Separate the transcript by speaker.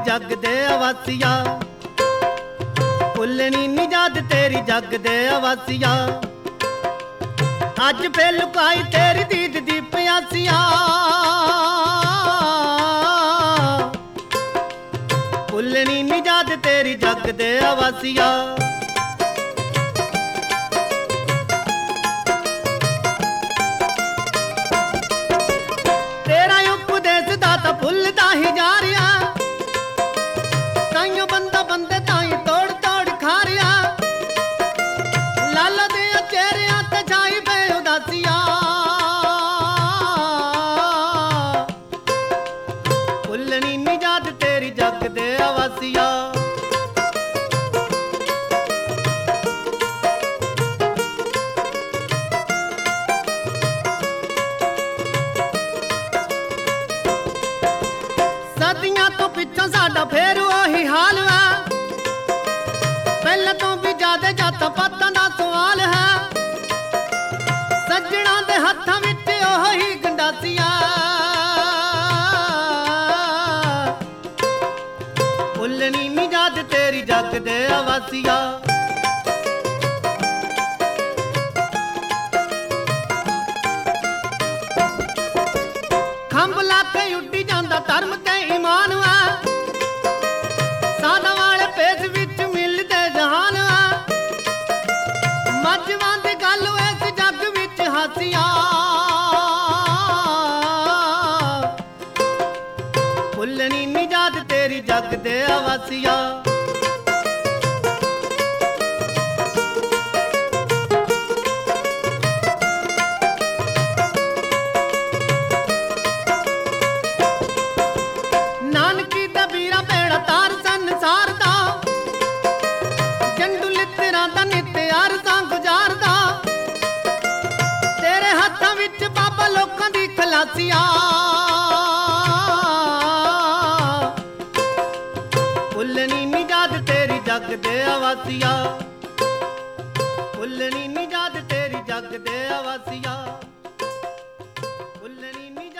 Speaker 1: जग दे आवासिया, भुलनी नी याद तेरी जग दे आवासिया। अज फिर लुकाई तेरी दीद दी प्यासिया, भुलनी नी याद तेरी जग दे आवासिया। तेरा उपदेश दाता भुलदा ही जा रहा, ताइयों बंदा बंदे ताई तोड़ तोड़ खा रहा। लाला दे चेहरिया ते छाई पे उदासिया, भुलनी नी याद तेरी जग दे आवासिया। सदियां तो पिछों साडा फेर ओही हाल है, पहले तो भी ज्यादा जाता पातां दा सवाल है। सज्जणा दे हत्थां विच ओही गंडासिया, भुलनी नी याद तेरी जग दे आवासिया। खंभ ला के उड्डी जांदा धर्म ते ईमान आ, साधा वाले पेस विच मिलदे जहान आ। मजवां दी गल इस जग विच हासिया, भुलनी नी याद तेरी जग दे आवासिया। नानकी दा बीरा बेड़ा तार संसार दा, जंडू लितरा दा नित अरसां गुजारदा। तेरे हत्थां विच बाबा लोकां दी खलासिया, भुलनी नी याद तेरी जग दे आवासिया। भुलनी नी याद तेरी जग दे आवासिया, भुलनी नी